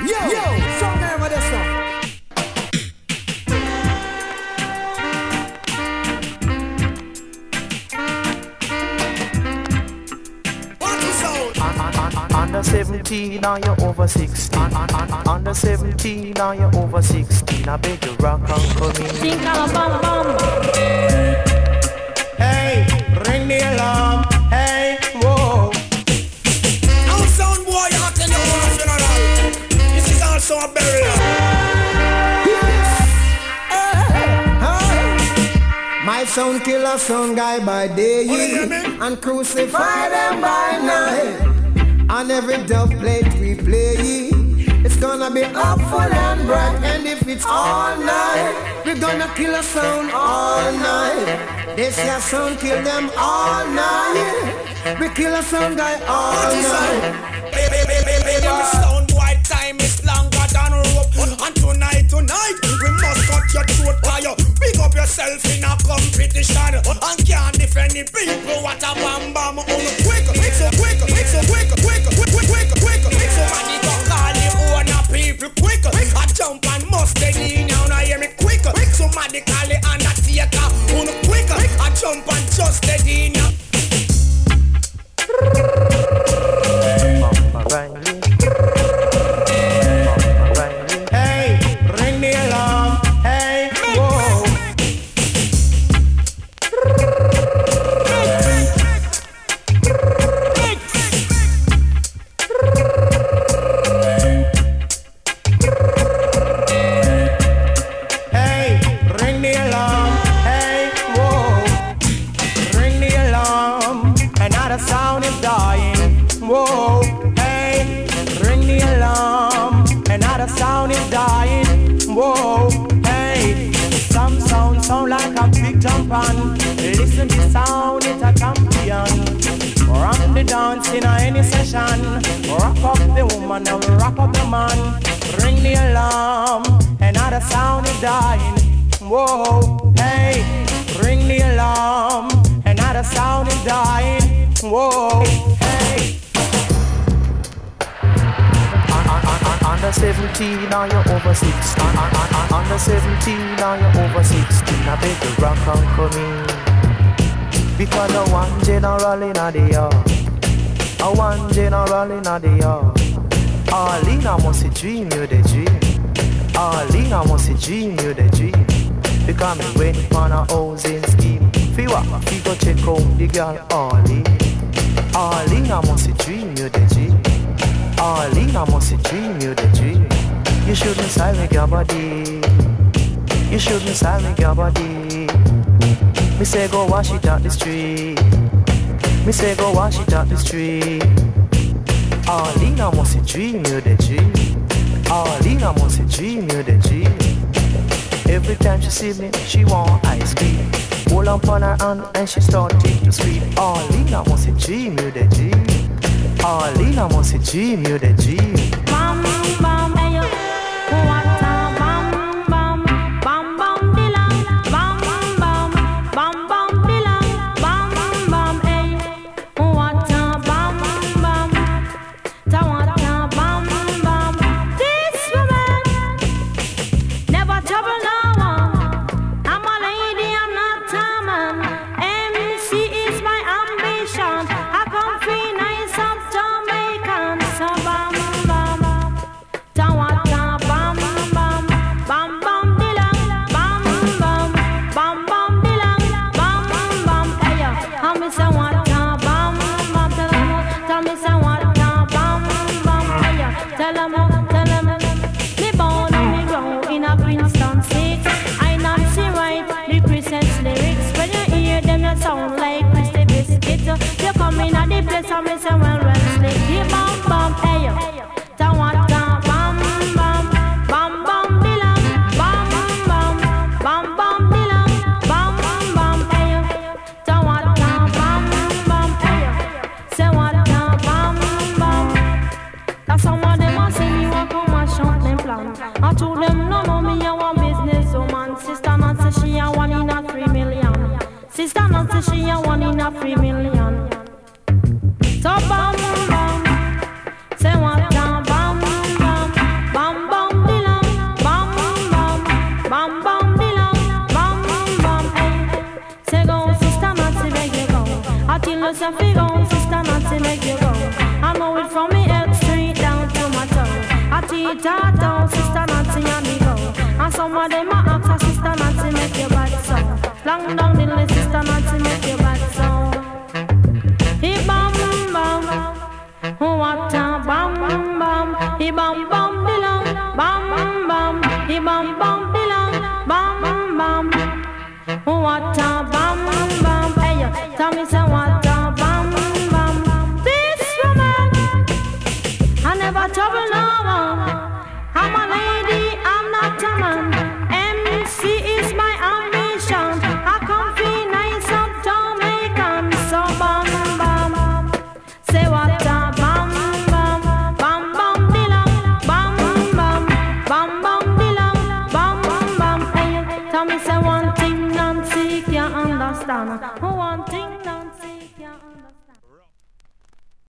Yo, some guy over there, son. Under 17, now you're over 16. Under 17, now you're over 16. I beg you, rock and come in. Sing Alabama. Hey, ring the alarm. Hey, whoa. Our sound boy attend your funeral. This is also a burial. My son kill a son guy by day and crucify them by night. On every dub plate we play, it's gonna be up full and bright. And if it's all night, we're gonna kill a sound all night. They say a sound kill them all night. We kill a sound guy all night. Baby, sound boy time is longer than rope. And tonight, we must cut your throat by you. Pick up yourself in a competition and can't defend the people. What a bam bam on the quick, so quick, so quick, quick. Somebody go call the owner people quick. I jump and mustard in now, now hear me quick. Somebody call the undertaker on the quick. I jump and just dead in now. Hey, ring the alarm. Hey, whoa. Hey, ring the alarm. Hey, whoa. Ring the alarm. Another sound is dying. Whoa. Hey, ring the alarm. Another sound is dying. Whoa. Hey, some sound like a big jump on. Listen to sound, it's a champion. Rock the dance in any session. Rock up the woman and rock up the man. Ring the alarm, another sound is dying. Whoa, hey, ring the alarm, another sound is dying. Whoa, hey. Under 17, now you're over 16. Under 17, now you're over 16. I beg you, rock and come in. Because I one general in the yard. I one general in the yard. All in I must dream you the dream. All in I must dream you the dream. Because me went on a housing scheme. Fi what? Fi go check out the girl all in. All in I must dream you the dream. All in I must dream you the dream. You shouldn't side with your body. You shouldn't side with your body. Me say go wash it out the street. Me say go wash it out the street. All in I must dream you the dream. All in I must dream you the dream. Every time she see me, she want ice cream. Hold on her hand and she started to scream. All in I must dream you the dream. All in I must dream you the dream. Bam bam ayo, what a bam bam bam bam dilang, bam bam bam bam dilang, bam bam ayo, what a bam bam, ta what a bam bam. This woman never trouble no one. I'm a lady, I'm not a man. MC is my ambition. I come free nice up Jamaican, so bam bam, ta what a bam bam, bam bam dilang, bam bam, bam bam dilang, bam bam. Ayo, I me say what a bam bam, tell me say what a bam bam. Ayo, tell 'em, me born and me grow in a Princeton 6. I Nancy write the Christmas lyrics. When you hear them, you sound like Christy Biscuit. You come in at the place and me say well slick. The bam bam, ayo, ta what a bam bam, bam bam dilang, bam bam, bam bam dilang, bam bam, ayo, ta what a bam bam, ayo, say what a bam bam. That's some of them a say me want come and shut them plan. I told them no me a one business woman. Sister not say she a 1 in a 3 million. Sister not say she a 1 in a 3 million. So bam bam, say what a bam bam, bam me say fi go, Sister Nancy make you go. I know it from me head straight down to my toe. I teach her down, Sister Nancy and me go. And some of them a ask her, Sister Nancy make you bad so. Long down the list, Sister Nancy make you bad so. He bam bam, what a bam bam. He bam bam belong, bam bam. He bam bam belong, bam bam. What a bam bam. Hey, tell me say what a bam bam. This woman, I never trouble no one. I'm a lady, I'm not a man. MC is my ambition. I come feel nice up Jamaican. So bam bam. Say what a bam bam. Bam bam belong. Bam bam. Bam bam belong. Bam bam. Hey, tell me say one thing Nancy can't understand. One thing Nancy can't understand.